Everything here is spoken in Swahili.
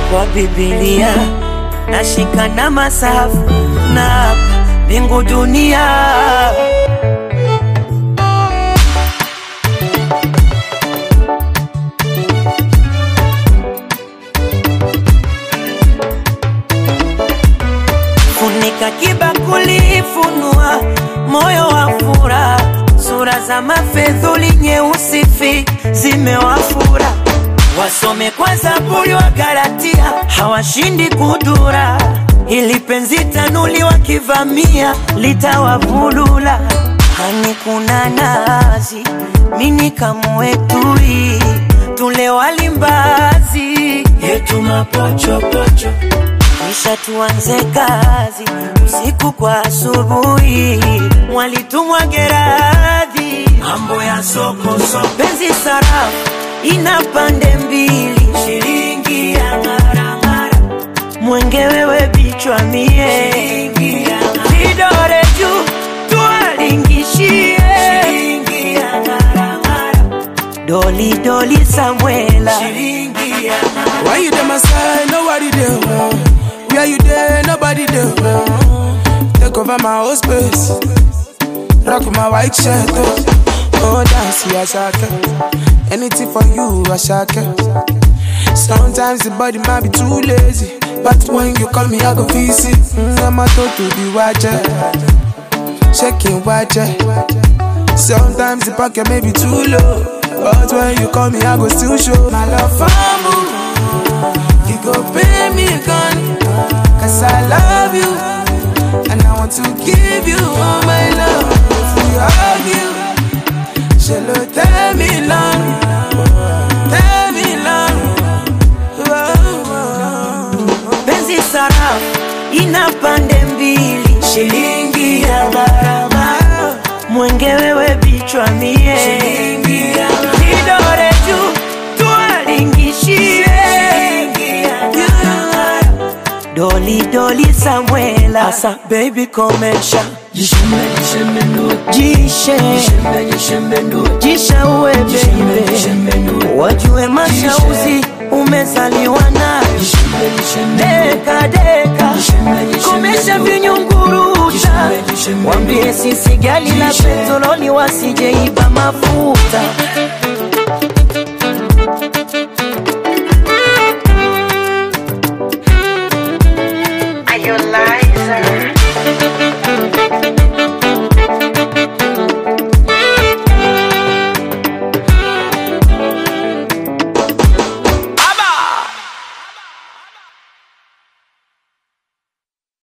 kwa Biblia nashika na masafu na mbingu dunia. Funika kibakuli, funua moyo wa furaha, sura za mafedhuli nyeusi fi zimewafura. Wasome kwa Zaburi wa Galatia, hawashindi kudura. Ili penzi tanuli wakivamia litawavulula. Hani kuna nazi, mini kamwetui, tule walimbazi yetu mapocho pocho. Kisha tuanze kazi, usiku kwa asubuhi, mwalitumwa Geradhi, mambo ya soko soko. Penzi sarafu ina pande mbili, shilingi ya ngara-ngara, mwenge wewe bichwa mie, shilingi ya vidore juu tualingishie, shilingi ya ngara-ngara, doli doli Samuela, shilingi ya ngara. Why you there my side, nobody there? Where you there, nobody there? Take over my whole space, rock my white shirt. Oh, dance, yeah, shaka. Anything for you, I shaka. Sometimes the body might be too lazy, but when you call me, I go visit. I'm a to be watcher, shaking watcher. Sometimes the pocket may be too low, but when you call me, I go still show my love for you. You go pay me a gun, cause I love you, and I want to give you all my love. If we argue, she'll tell me long, tell me long. Penzi sarafu ina pande mbili, shilingi ya ngara-ngara, mwenge wewe bichwa mie, shilingi ya ngara-ngara, vidore juu tualingishie, shilingi ya ngara-ngara, doli doli Samuela. Asa baby komesha, jisha uwe baby, wajue mashauzi umezaliwa na deka deka, komesha vinyunguruta, wambie sisi gali la petroli wasije iba mafuta.